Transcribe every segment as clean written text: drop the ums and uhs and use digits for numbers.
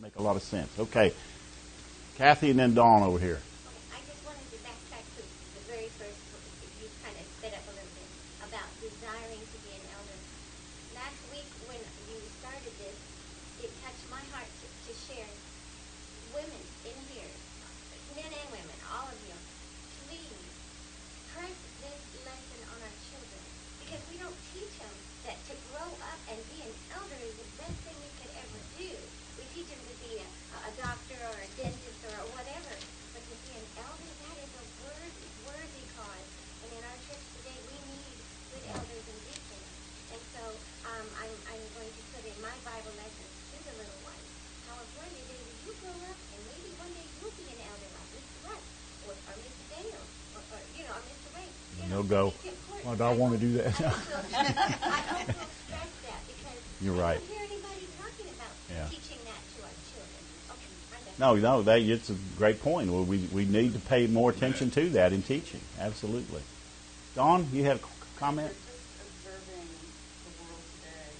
Make a lot of sense. Okay. Kathy and then Dawn over here. I just wanted to backtrack to the very first, if you kind of sped up a little bit, about desiring to be an elder. Last week when you started this, it touched my heart to share. Women in here, men and women, all of you, please press this lesson on our children, because we don't teach them that to grow up and be an elder is the best thing you could ever do. We teach them to be a doctor or a dentist or whatever, but to be an elder, that is a worthy cause. And in our church today, we need good elders and deacons. And so I'm going to put in my Bible lessons to the little ones how important it is that you grow up and maybe one day you'll be an elder like Mr. Russ or Mr. Dale or or Mr. Ray. No go. Why do I want to do that? I also stress that because You're I right. don't hear anybody talking about teaching that to our children. Okay, I'm done. It's a great point. Well, we need to pay more attention to that in teaching. Absolutely. Dawn, you had a comment? Just observing the world today,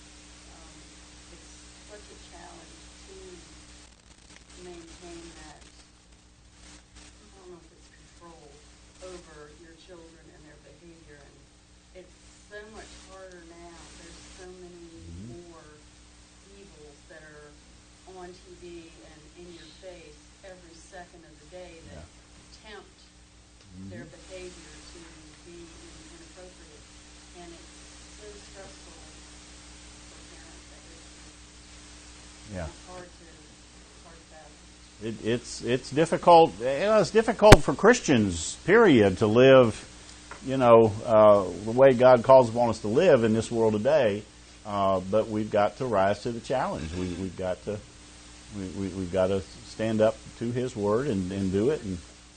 it's such a challenge to maintain that, I don't know if it's control over your children and their behavior. And it's so much harder now. There's so many more evils that are on TV and in your face every second of the day that tempt their behavior to be inappropriate. And it's so stressful for parents that it's hard to fathom. It's difficult. It's difficult for Christians, period, to live, the way God calls upon us to live in this world today. But we've got to rise to the challenge. We've got to stand up to His Word and do it. And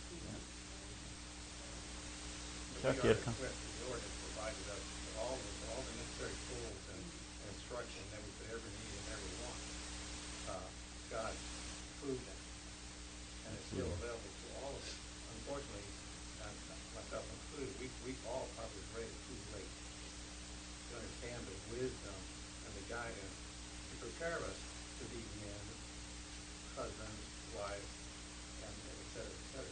Chuck, the Lord has provided us all the necessary tools and instruction that we could ever need and ever want. God proved it, and it's still available to all of us. Unfortunately, myself included, we all probably read it too late to understand the wisdom and the guidance to prepare us to be men, husbands, wives, and et cetera, et cetera.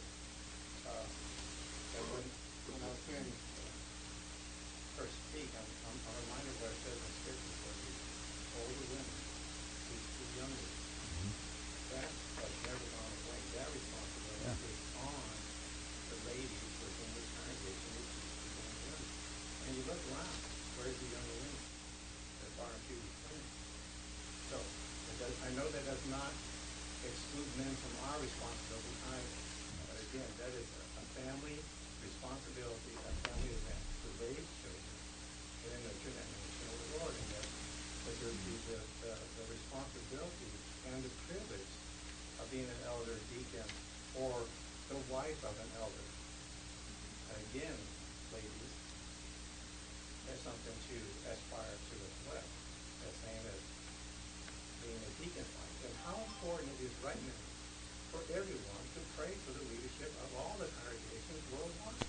And when I was hearing her speak, I'm reminded of what it says in Scripture for the older women teach the younger. That has never gone away. That responsibility is on the ladies within the congregation who teach the younger women. And you look around, where's the younger women? They're far and few between. So, I know that does not exclude men from our responsibility either. But again, that is a family responsibility, a family event to raise children and then nurture that nation of the Lord. And that there's the responsibility and the privilege of being an elder, deacon, or the wife of an elder. And again, ladies, that's something to aspire to as well. As same as being a deacon's wife. And how important it is right now for everyone to pray for the leadership of all the congregations worldwide.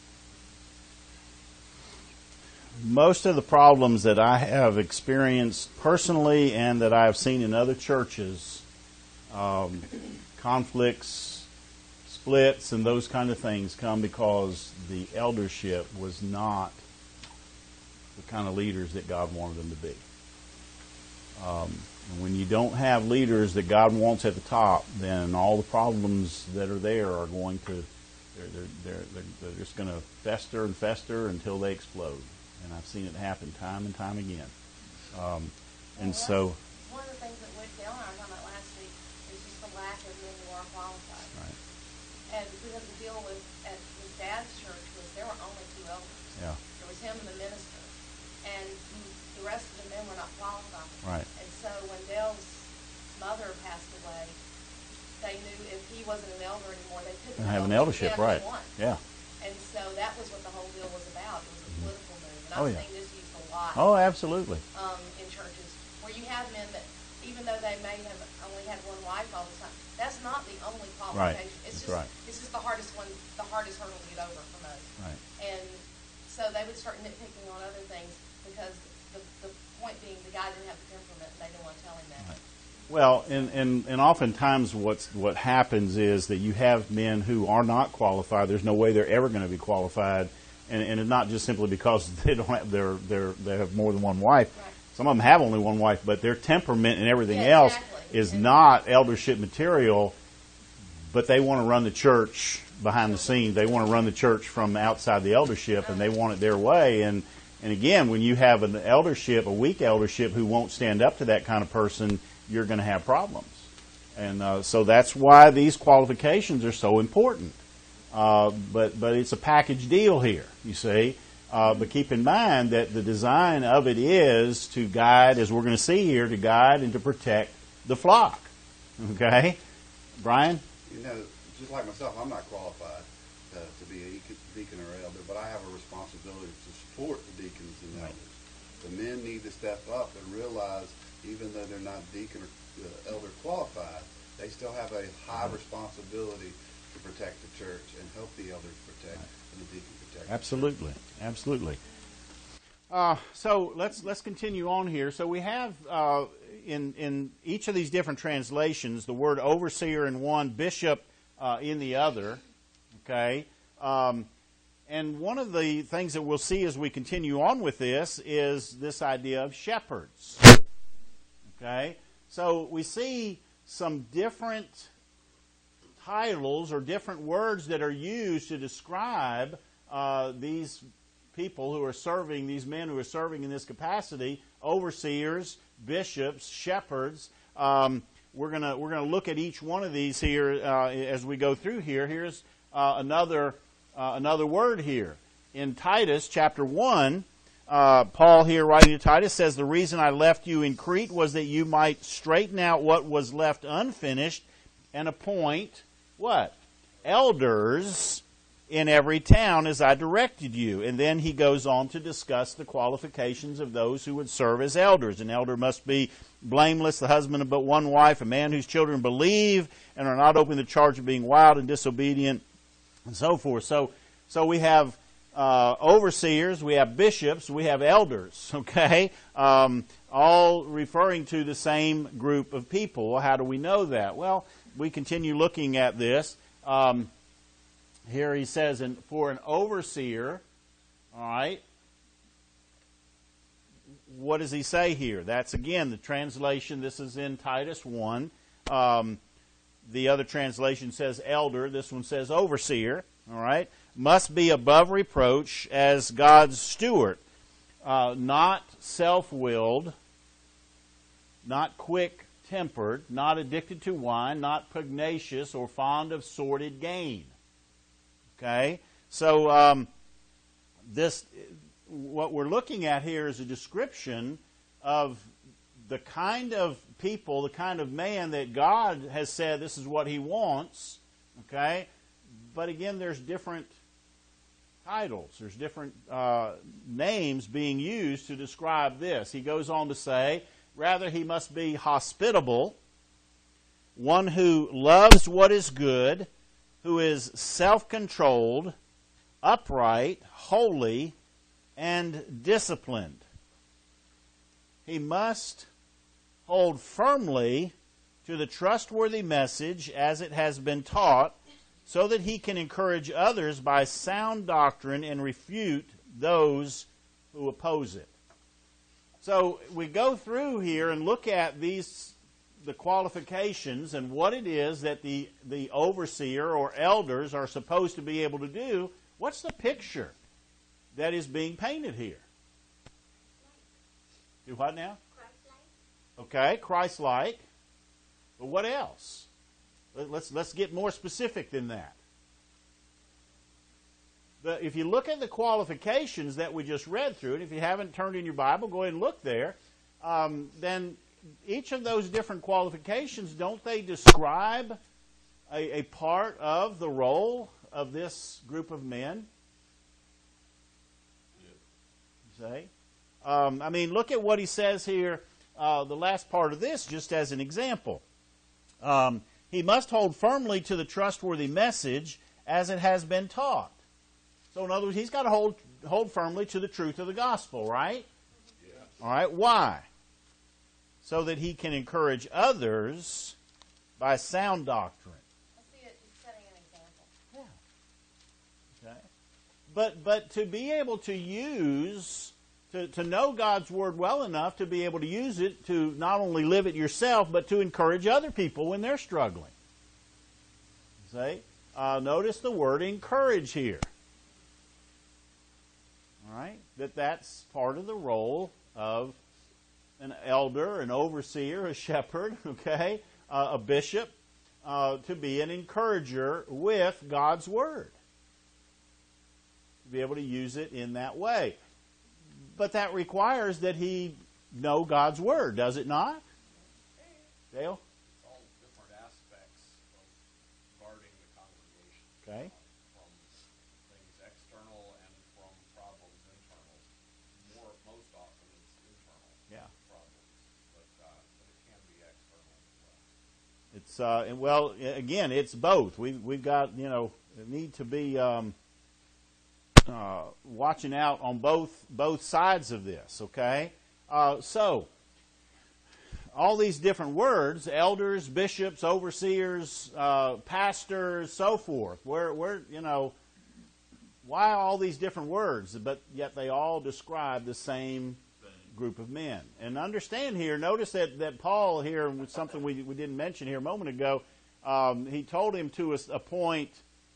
most of the problems that I have experienced personally and that I've seen in other churches, conflicts, splits, and those kind of things come because the eldership was not the kind of leaders that God wanted them to be. And when you don't have leaders that God wants at the top, then all the problems that are there are going to they're just going to fester and fester until they explode. And I've seen it happen time and time again. And so one of the things that Dale and I were talking about last week is just the lack of men who are qualified. Right. And because the deal with at his dad's church was there were only two elders. Yeah. There was him and the minister, and the rest of the men were not qualified. Right. And so when Dale's mother passed away, they knew if he wasn't an elder anymore, they couldn't have an eldership, right? Yeah. And so that was what the whole deal was about. It was a political move, and Oh, I've yeah. seen this used a lot. Oh, absolutely. In churches where you have men that, even though they may have only had one wife all the time, that's not the only qualification. Right. It's That's just right. it's just the hardest hurdle to get over for most. Right. And so they would start nitpicking on other things because the point being the guy didn't have the temperament and they didn't want to tell him that. Right. Well, and oftentimes what happens is that you have men who are not qualified. There's no way they're ever going to be qualified, and it's not just simply because they don't have they have more than one wife. Right. Some of them have only one wife, but their temperament and everything Yeah, else exactly. is not eldership material. But they want to run the church behind the scenes. They want to run the church from outside the eldership, and they want it their way. And again, when you have an eldership, a weak eldership, who won't stand up to that kind of person, you're going to have problems. And so that's why these qualifications are so important. But it's a package deal here, you see. But keep in mind that the design of it is to guide, as we're going to see here, to guide and to protect the flock. Okay? Brian? You know, just like myself, I'm not qualified to be a deacon or elder, but I have a responsibility to support the deacons and elders. The men need to step up and realize, even though they're not deacon or elder qualified, they still have a high responsibility to protect the church and help the elders protect and the deacon protect. Absolutely, absolutely. So let's continue on here. So we have in each of these different translations the word overseer in one, bishop in the other. Okay, and one of the things that we'll see as we continue on with this is this idea of shepherds. Okay, so we see some different titles or different words that are used to describe these people who are serving, these men who are serving in this capacity: overseers, bishops, shepherds. We're gonna look at each one of these here as we go through here. Here's another word here in Titus chapter 1. Paul here writing to Titus says, "The reason I left you in Crete was that you might straighten out what was left unfinished and appoint" what? "Elders in every town as I directed you." And then he goes on to discuss the qualifications of those who would serve as elders. An elder must be blameless, the husband of but one wife, a man whose children believe and are not open to the charge of being wild and disobedient, and so forth. So we have overseers, we have bishops, we have elders, okay? All referring to the same group of people. Well, how do we know that? Well, we continue looking at this. Here he says, for an overseer, all right, what does he say here? That's, again, the translation. This is in Titus 1. The other translation says elder. This one says overseer, all right. Must be above reproach as God's steward, not self-willed, not quick-tempered, not addicted to wine, not pugnacious or fond of sordid gain. Okay, so what we're looking at here is a description of the kind of people, the kind of man that God has said this is what He wants. Okay, but again, there's different titles, there's different names being used to describe this. He goes on to say, rather he must be hospitable, one who loves what is good, who is self-controlled, upright, holy, and disciplined. He must hold firmly to the trustworthy message as it has been taught, so that he can encourage others by sound doctrine and refute those who oppose it. So we go through here and look at the qualifications and what it is that the overseer or elders are supposed to be able to do. What's the picture that is being painted here? Do what now? Christ-like. Okay, Christ-like. But what else? Let's get more specific than that. If you look at the qualifications that we just read through, and if you haven't turned in your Bible, go ahead and look there, then each of those different qualifications, don't they describe a part of the role of this group of men? Say, I mean, look at what he says here, the last part of this, just as an example. He must hold firmly to the trustworthy message as it has been taught. So in other words, he's got to hold firmly to the truth of the gospel, right? Yeah. All right, why? so that he can encourage others by sound doctrine. I see it, he's setting an example. Yeah. Okay. But to be able to use, to know God's Word well enough to be able to use it to not only live it yourself, but to encourage other people when they're struggling. See? Notice the word encourage here. All right? That's part of the role of an elder, an overseer, a shepherd, okay, a bishop, to be an encourager with God's Word. To be able to use it in that way. But that requires that he know God's Word, does it not? Dale? It's all different aspects of guarding the congregation. Okay. From things external and from problems internal. Most often it's internal problems, but it can be external as well. It's well, again, it's both. We've got, need to be watching out on both sides of this. Okay, so all these different words: elders, bishops, overseers, pastors, so forth. Where why all these different words? But yet they all describe the same group of men. And understand here, notice that Paul here, with something we didn't mention here a moment ago, he told him to appoint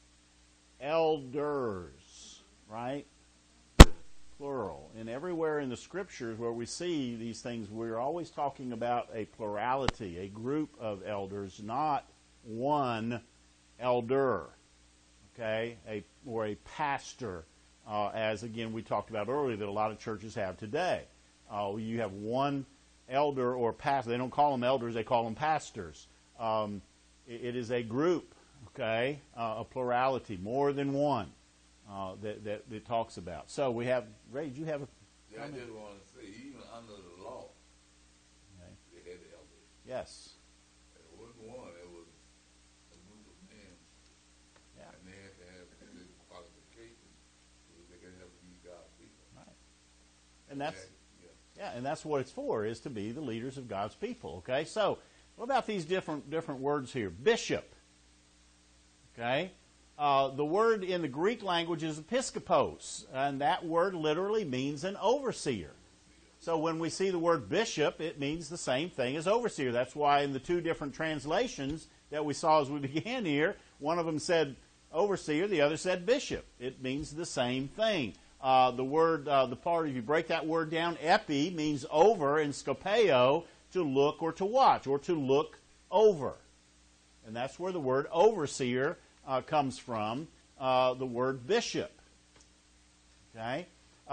elders, right? Plural. And everywhere in the Scriptures where we see these things, we're always talking about a plurality, a group of elders, not one elder, okay, or a pastor, as again we talked about earlier that a lot of churches have today. You have one elder or pastor. They don't call them elders, they call them pastors. It is a group, okay, a plurality, more than one. That it talks about. So we have, Ray, did you have a I just want to say, even under the law, they had elders. Yes. It wasn't one, it was a group of men. Yeah. And they had to have certain qualifications so they could help lead God's people. Right. And and that's what it's for, is to be the leaders of God's people. Okay, so what about these different words here? Bishop. Okay. The word in the Greek language is episkopos, and that word literally means an overseer. So when we see the word bishop, it means the same thing as overseer. That's why in the two different translations that we saw as we began here, one of them said overseer, the other said bishop. It means the same thing. If you break that word down, epi means over, and skopeo, to look or to watch, or to look over. And that's where the word overseer comes from, the word bishop. Okay?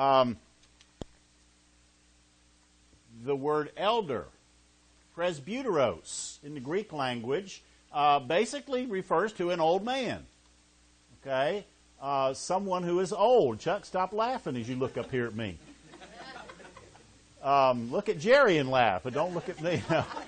The word elder, presbyteros, in the Greek language, basically refers to an old man. Okay? Someone who is old. Chuck, stop laughing as you look up here at me. Look at Jerry and laugh, but don't look at me.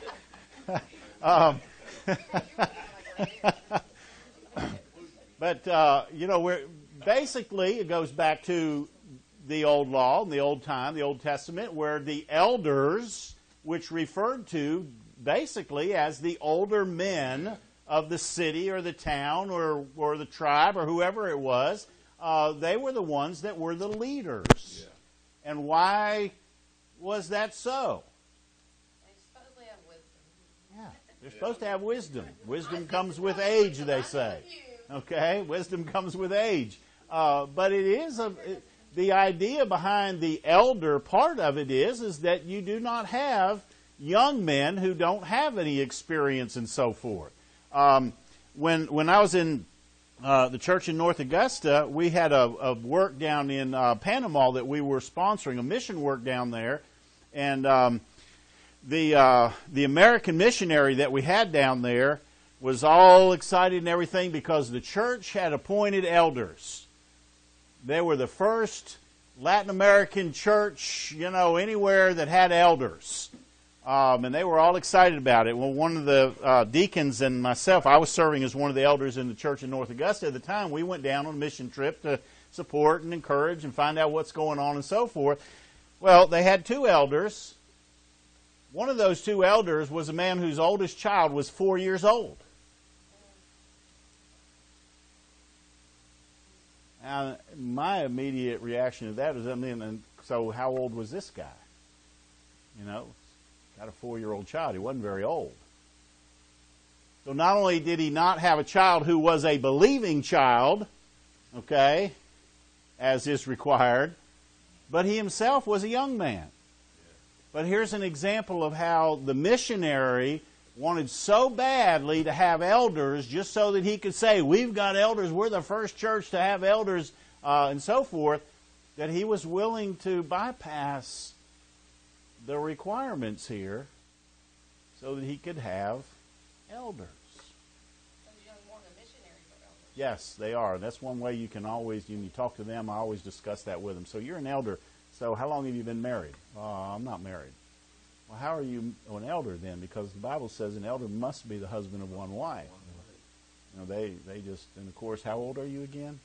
But, basically it goes back to the old law, the old time, the Old Testament, where the elders, which referred to basically as the older men of the city or the town or the tribe or whoever it was, they were the ones that were the leaders. Yeah. And why was that so? They supposedly have wisdom. Yeah, they're supposed to have wisdom. Wisdom comes with age, they say. Okay, wisdom comes with age. But it is the idea behind the elder part of it is that you do not have young men who don't have any experience and so forth. When I was in the church in North Augusta, we had a work down in Panama that we were sponsoring, a mission work down there, and the American missionary that we had down there was all excited and everything because the church had appointed elders. They were the first Latin American church, anywhere that had elders. And they were all excited about it. Well, one of the deacons and myself, I was serving as one of the elders in the church in North Augusta at the time. We went down on a mission trip to support and encourage and find out what's going on and so forth. Well, they had two elders. One of those two elders was a man whose oldest child was 4 years old. Now, my immediate reaction to that is, so how old was this guy? You know, got a 4-year-old child. He wasn't very old. So not only did he not have a child who was a believing child, okay, as is required, but he himself was a young man. But here's an example of how the missionary wanted so badly to have elders just so that he could say, we've got elders, we're the first church to have elders, and so forth, that he was willing to bypass the requirements here so that he could have elders. Those young Mormon missionaries are elders. Yes, they are. That's one way you can always, when you talk to them, I always discuss that with them. So you're an elder. So how long have you been married? I'm not married. Well, how are you an elder then? Because the Bible says an elder must be the husband of one wife. You know, they just, and of course, how old are you again?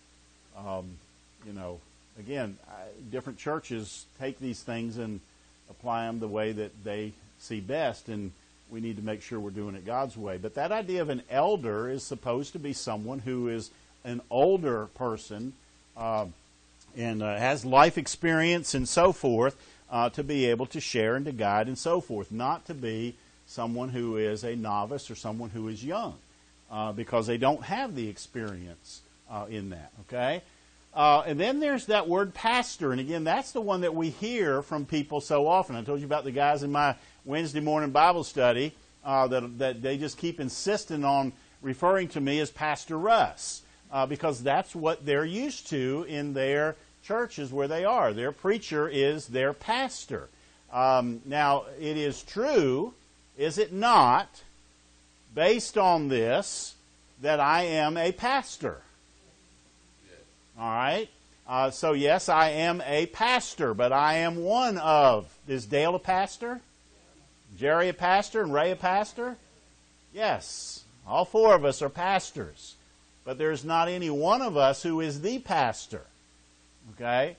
You know, again, different churches take these things and apply them the way that they see best, and we need to make sure we're doing it God's way. But that idea of an elder is supposed to be someone who is an older person and has life experience and so forth, to be able to share and to guide and so forth, not to be someone who is a novice or someone who is young, because they don't have the experience in that, okay? And then there's that word pastor, and again, that's the one that we hear from people so often. I told you about the guys in my Wednesday morning Bible study that they just keep insisting on referring to me as Pastor Russ, because that's what they're used to in their churches where they are. Their preacher is their pastor. Now, it is true, is it not, based on this, that I am a pastor? All right? So, yes, I am a pastor, but I am one of. Is Dale a pastor? Jerry a pastor? And Ray a pastor? Yes. All four of us are pastors. But there's not any one of us who is the pastor. Okay?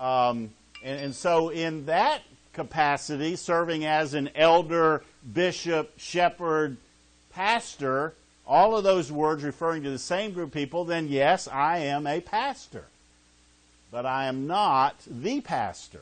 And so in that capacity, serving as an elder, bishop, shepherd, pastor, all of those words referring to the same group of people, then yes, I am a pastor. But I am not the pastor.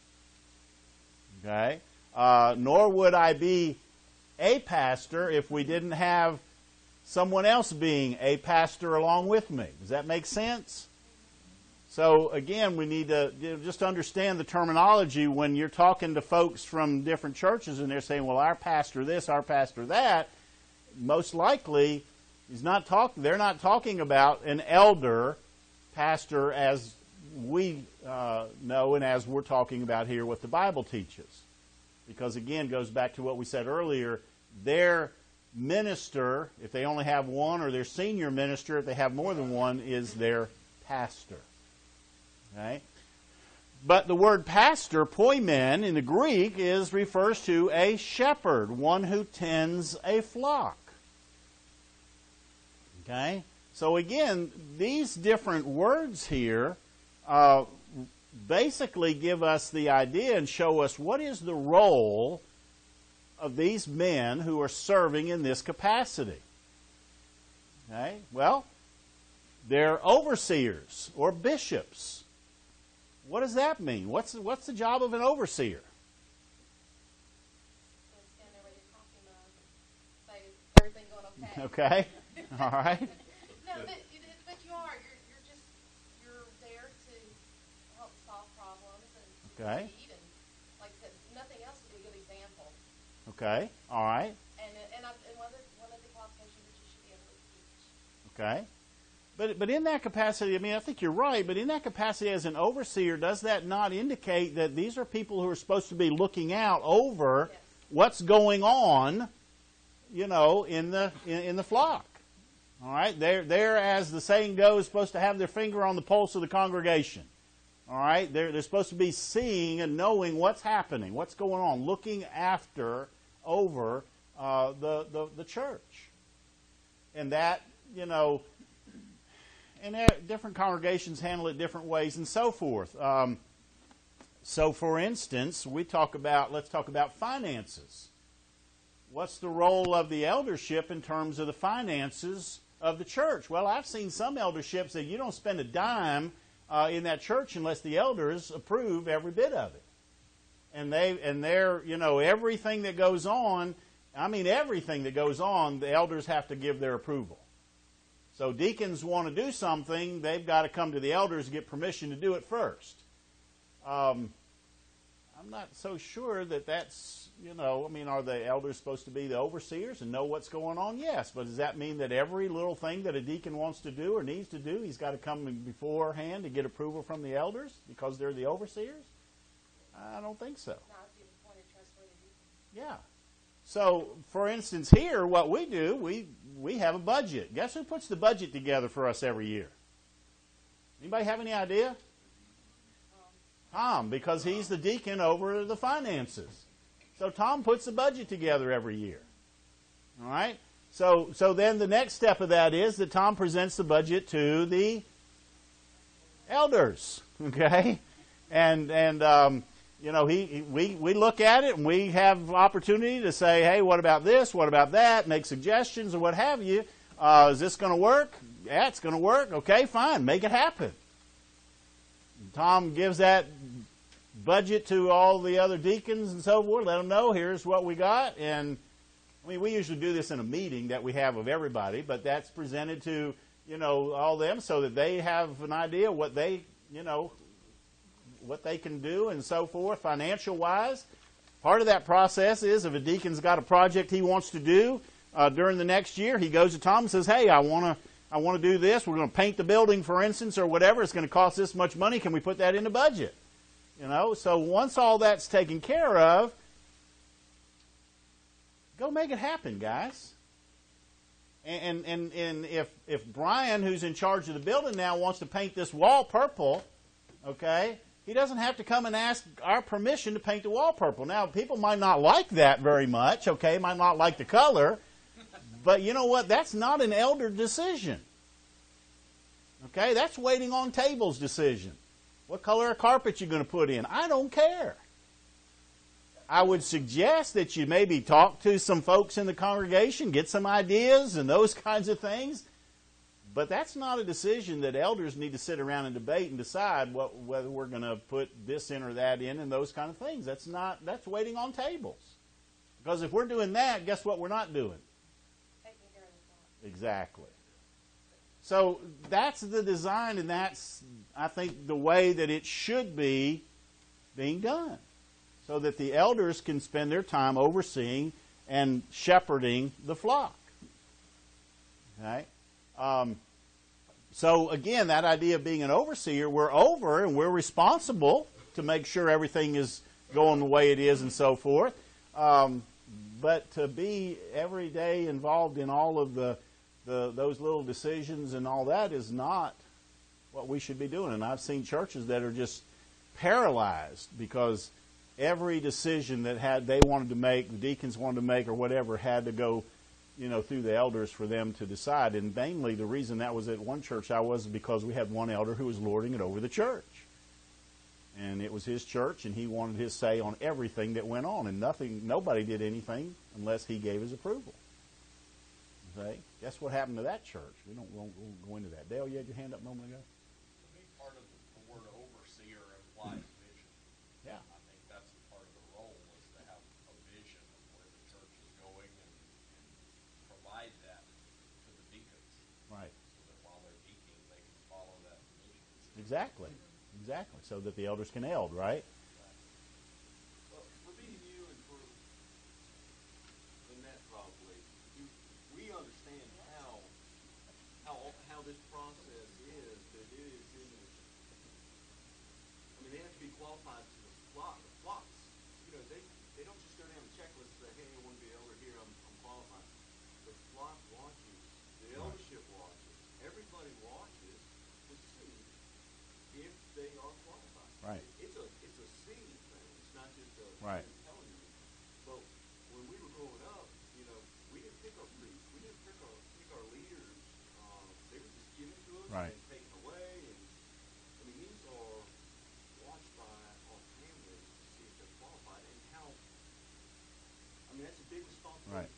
Okay? Nor would I be a pastor if we didn't have someone else being a pastor along with me. Does that make sense? So again, we need to just understand the terminology when you're talking to folks from different churches and they're saying, well, our pastor this, our pastor that. Most likely, they're not talking about an elder pastor as we know and as we're talking about here what the Bible teaches. Because again, it goes back to what we said earlier, their minister, if they only have one, or their senior minister, if they have more than one, is their pastor. Okay? But the word pastor, poimen, in the Greek, refers to a shepherd, one who tends a flock. Okay? So again, these different words here basically give us the idea and show us what is the role of these men who are serving in this capacity. Okay? Well, they're overseers or bishops. What does that mean? What's the job of an overseer? Stand there with your coffee mug and say, is everything going okay? Okay. All right. No, but you're there to help solve problems and Okay. lead, and like I said, nothing else would be a good example. Okay. All right. And one of the qualifications that you should be able to teach. Okay. But in that capacity, I mean, I think you're right, but in that capacity as an overseer, does that not indicate that these are people who are supposed to be looking out over Yes. what's going on, you know, in the flock? All right? They're, as the saying goes, supposed to have their finger on the pulse of the congregation. All right? They're supposed to be seeing and knowing what's happening, what's going on, looking over the church. And that, you know, and different congregations handle it different ways and so forth. So, for instance, let's talk about finances. what's the role of the eldership in terms of the finances of the church? Well, I've seen some elderships that you don't spend a dime in that church unless the elders approve every bit of it. And they're, you know, everything that goes on, everything that goes on, the elders have to give their approval. So deacons want to do something, they've got to come to the elders and get permission to do it first. I'm not so sure that that's, you know, are the elders supposed to be the overseers and know what's going on? Yes, but does that mean that every little thing that a deacon wants to do or needs to do, he's got to come beforehand to get approval from the elders because they're the overseers? I don't think so. Not if you're appointed trustworthy deacon. Yeah. So, for instance, here, what we do, we have a budget. Guess who puts the budget together for us every year? Anybody have any idea? Tom, because he's the deacon over the finances. So Tom puts the budget together every year. All right? So then the next step of that is that Tom presents the budget to the elders. Okay? And you know, we look at it and we have opportunity to say, hey, what about this? What about that? Make suggestions or what have you. Is this going to work? Yeah, it's going to work. Okay, fine. Make it happen. Tom gives that budget to all the other deacons and so forth. Let them know, here's what we got. And, we usually do this in a meeting that we have of everybody, but that's presented to, you know, all them so that they have an idea what they, you know, what they can do and so forth, financial-wise. Part of that process is if a deacon's got a project he wants to do during the next year, he goes to Tom and says, hey, I want to do this. We're going to paint the building, for instance, or whatever. It's going to cost this much money. Can we put that in the budget? You know, so once all that's taken care of, go make it happen, guys. And if Brian, who's in charge of the building now, wants to paint this wall purple, okay, he doesn't have to come and ask our permission to paint the wall purple. Now, people might not like that very much, okay, might not like the color, but you know what? That's not an elder decision. Okay, that's waiting on table's decision. What color of carpet you going to put in? I don't care. I would suggest that you maybe talk to some folks in the congregation, get some ideas and those kinds of things. But that's not a decision that elders need to sit around and debate and decide whether we're going to put this in or that in and those kind of things. That's waiting on tables. Because if we're doing that, guess what we're not doing? Taking care of the flock. Exactly. So that's the design, and that's, I think, the way that it should be being done. So that the elders can spend their time overseeing and shepherding the flock. Okay? So again, that idea of being an overseer, we're over and we're responsible to make sure everything is going the way it is and so forth. But to be every day involved in all of those little decisions and all that is not what we should be doing. And I've seen churches that are just paralyzed because every decision that they wanted to make, the deacons wanted to make or whatever, had to go, you know, through the elders for them to decide. And mainly the reason that was at one church I was because we had one elder who was lording it over the church. And it was his church, and he wanted his say on everything that went on. And nobody did anything unless he gave his approval. Okay? Guess what happened to that church? We won't go into that. Dale, you had your hand up a moment ago? To me, part of the word overseer implies vision. Yeah. I think that's a part of the role is to have a vision of where the church is going and provide that to the deacons. Right. So that while they're deaconing, they can follow that vision. Exactly. So that the elders can eld, right? Well, for me and you and for Lynette probably, we understand how this process is, that it is in the, they have to be qualified to the flocks. You know, they don't just go down the checklist and say, hey, I want to be an elder here, I'm qualified. The flock watches, the eldership watches, everybody watches to see if they are qualified. Right. It's a seeing thing. It's not just a Right. telling you. But when we were growing up, you know, we didn't pick our priests. We didn't pick our leaders. They were just given to us Right. and taken away. And these are watched by our families to see if they're qualified and how. That's a big responsibility Right.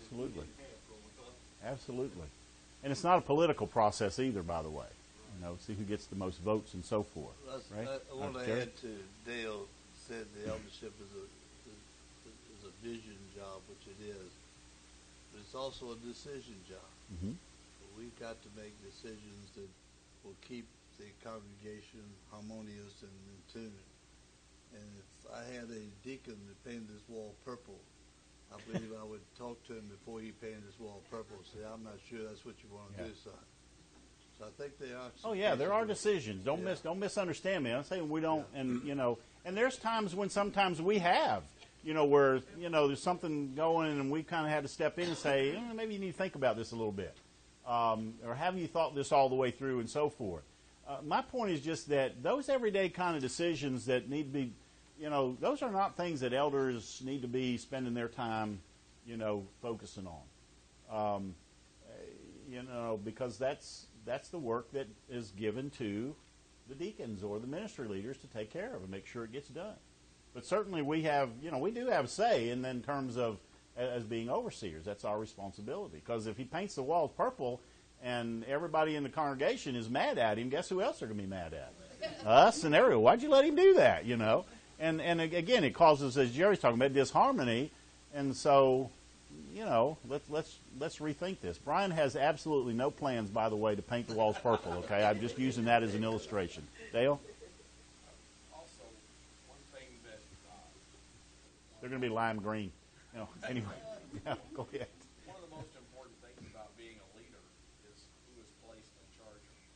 Absolutely. Absolutely. And it's not a political process either, by the way. You know, see who gets the most votes and so forth. Right? I want to Jerry? add to Dale said the eldership is a vision job, which it is, but it's also a decision job. Mm-hmm. We've got to make decisions that will keep the congregation harmonious and in tune. And if I had a deacon that painted this wall purple, I believe I would talk to him before he painted this wall purple and say, I'm not sure that's what you want to do, son. So I think they are. Oh yeah, there are decisions. Don't misunderstand me. I'm saying we don't, and you know, and there's times when sometimes we have, you know, where you know there's something going, and we kind of had to step in and say, maybe you need to think about this a little bit, or have you thought this all the way through, and so forth. My point is just that those everyday kind of decisions that need to be, you know, those are not things that elders need to be spending their time, you know, focusing on. You know, because that's the work that is given to the deacons or the ministry leaders to take care of and make sure it gets done. But certainly we have, you know, we do have say in terms of as being overseers. That's our responsibility. Because if he paints the walls purple and everybody in the congregation is mad at him, guess who else they're going to be mad at? Us and everyone. Why'd you let him do that, you know? And again, it causes, as Jerry's talking about, disharmony. And so, you know, let's rethink this. Brian has absolutely no plans, by the way, to paint the walls purple, okay? I'm just using that as an illustration. Dale? Also, one thing that... They're going to be lime green. You know, anyway, yeah, go ahead. One of the most important things about being a leader is who is placed in charge of things.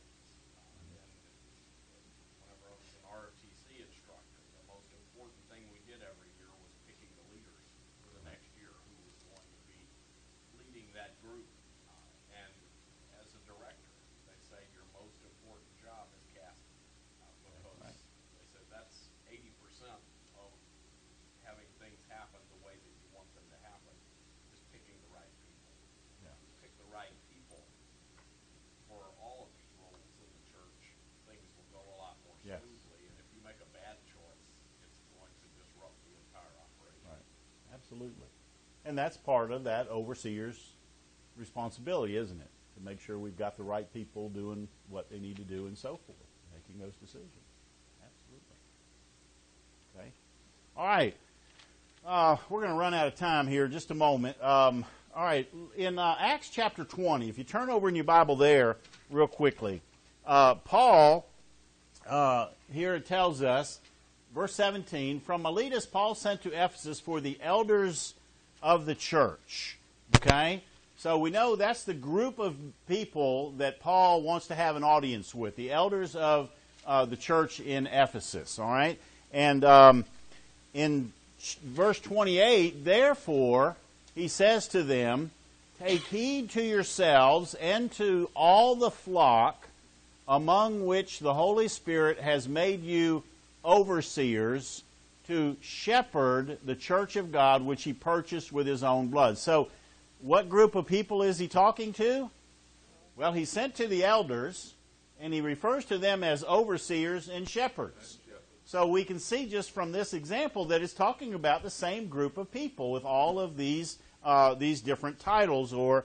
And whenever I was an ROTC instructor, the most important thing we did every year was picking the leaders for the next year, who was going to be leading that group. And as a director, they say your most important job is casting. Because they said that's 80% of having things happen the way that you want them to happen, is picking the right people. Yeah. Pick the right people for all of these roles in the church, things will go a lot more Yes. smoothly. And if you make a bad choice, it's going to disrupt the entire operation. Right. Absolutely. And that's part of that overseer's responsibility, isn't it? To make sure we've got the right people doing what they need to do and so forth, making those decisions. Absolutely. Okay. All right. We're going to run out of time here in just a moment. All right. In Acts chapter 20, if you turn over in your Bible there real quickly, Paul, here it tells us, verse 17, from Miletus, Paul sent to Ephesus for the elders of the church. Okay? So we know that's the group of people that Paul wants to have an audience with, the elders of the church in Ephesus. All right? And in verse 28, therefore, he says to them, take heed to yourselves and to all the flock among which the Holy Spirit has made you overseers to shepherd the church of God which he purchased with his own blood. So, what group of people is he talking to? Well, he sent to the elders, and he refers to them as overseers and shepherds. So we can see just from this example that it's talking about the same group of people with all of these different titles or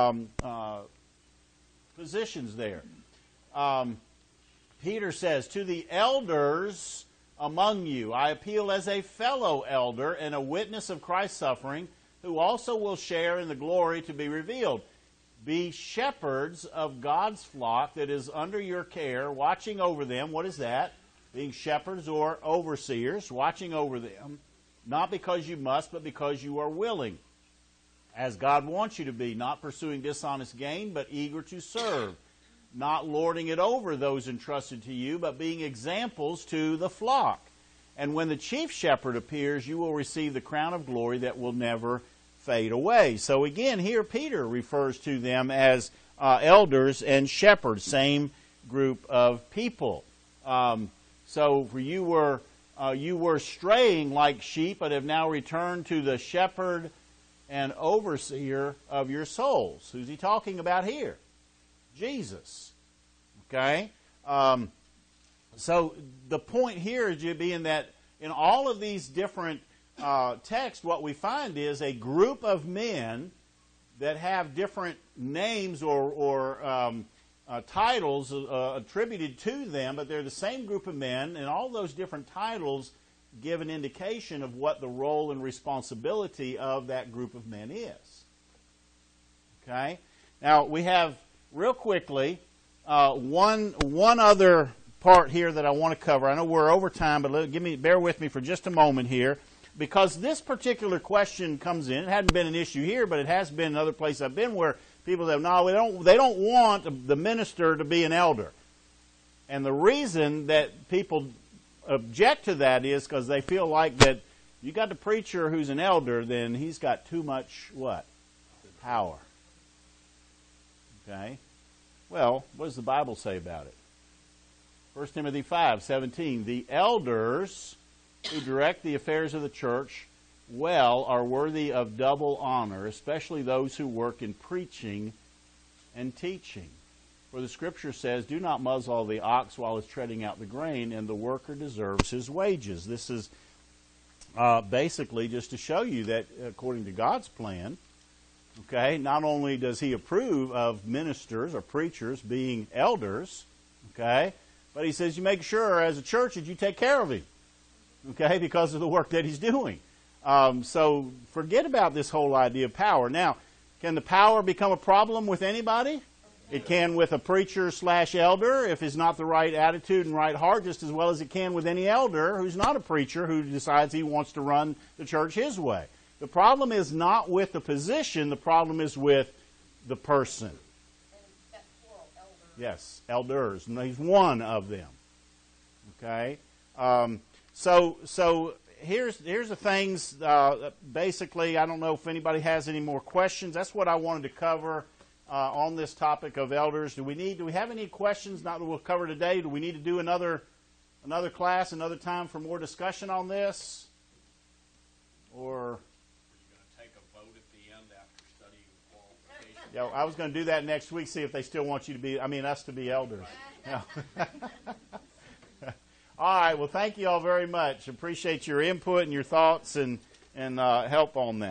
positions there. Peter says, to the elders among you, I appeal as a fellow elder and a witness of Christ's suffering, who also will share in the glory to be revealed. Be shepherds of God's flock that is under your care, watching over them. What is that? Being shepherds or overseers, watching over them, not because you must, but because you are willing, as God wants you to be, not pursuing dishonest gain, but eager to serve, not lording it over those entrusted to you, but being examples to the flock. And when the chief shepherd appears, you will receive the crown of glory that will never fade away. So again, here Peter refers to them as elders and shepherds, same group of people. So for you were straying like sheep, but have now returned to the shepherd and overseer of your souls. Who's he talking about here? Jesus. Okay? So the point here is being that in all of these different texts, what we find is a group of men that have different names or titles attributed to them, but they're the same group of men, and all those different titles give an indication of what the role and responsibility of that group of men is. Okay? Now, we have, real quickly, one other part here that I want to cover. I know we're over time, but bear with me for just a moment here, because this particular question comes in. It hadn't been an issue here, but it has been in other places I've been where people say, no, they don't want the minister to be an elder. And the reason that people object to that is because they feel like that you got the preacher who's an elder, then he's got too much what? Power. Okay? Well, what does the Bible say about it? 1 Timothy 5:17, the elders who direct the affairs of the church well are worthy of double honor, especially those who work in preaching and teaching. For the Scripture says, do not muzzle the ox while it's treading out the grain, and the worker deserves his wages. This is basically just to show you that according to God's plan, okay, not only does He approve of ministers or preachers being elders, okay, but He says you make sure as a church that you take care of him, okay, because of the work that he's doing. So forget about this whole idea of power. Now, can the power become a problem with anybody? It can with a preacher / elder if it's not the right attitude and right heart, just as well as it can with any elder who's not a preacher who decides he wants to run the church his way. The problem is not with the position, the problem is with the person. And that plural, elder. Yes, elders. And he's one of them. Okay? So here's the things, basically, I don't know if anybody has any more questions. That's what I wanted to cover on this topic of elders. Do we have any questions, not that we'll cover today? Do we need to do another class, another time for more discussion on this? Or... I was going to do that next week, see if they still want you to be, us to be elders. Yeah. All right, well, thank you all very much. Appreciate your input and your thoughts and help on that.